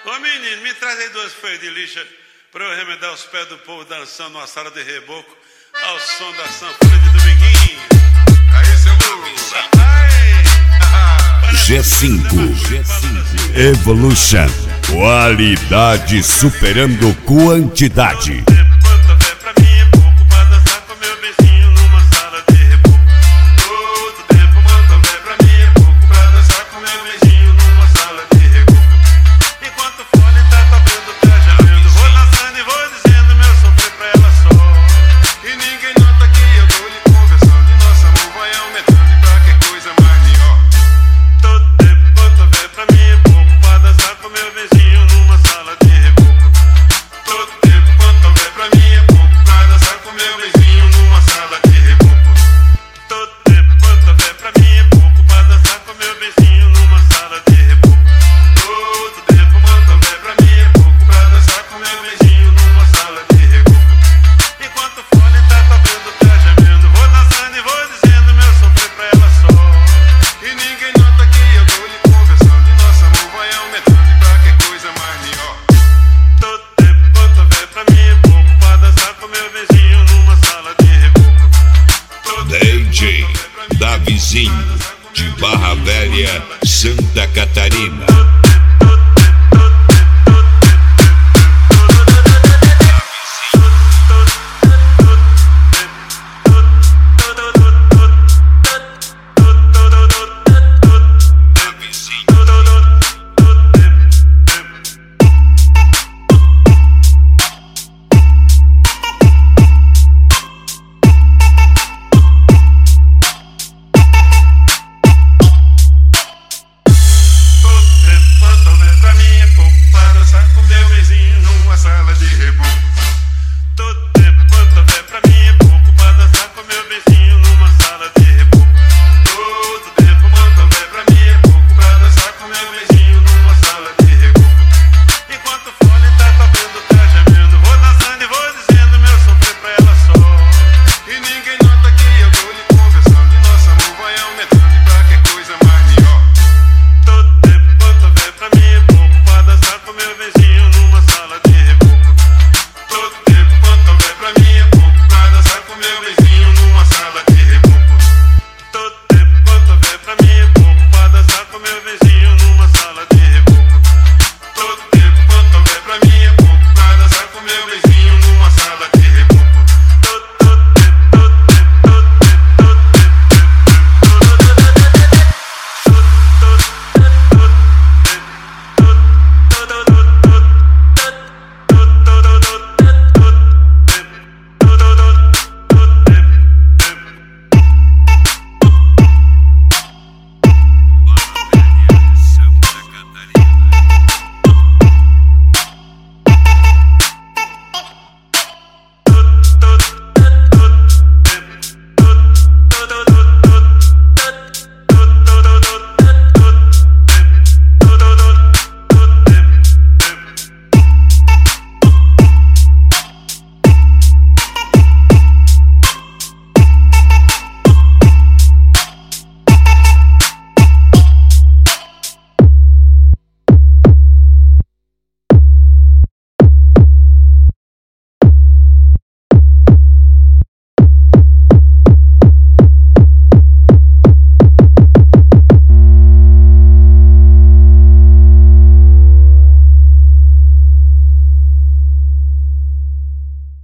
Ô menino, me traz aí 2 folhas de lixa pra eu remendar os pés do povo dançando numa sala de reboco ao som da sanfona de Dominguinho. Aí, seu burro. G5 Evolution. Qualidade superando quantidade. DJ Davizinho, de Barra Velha, Santa Catarina.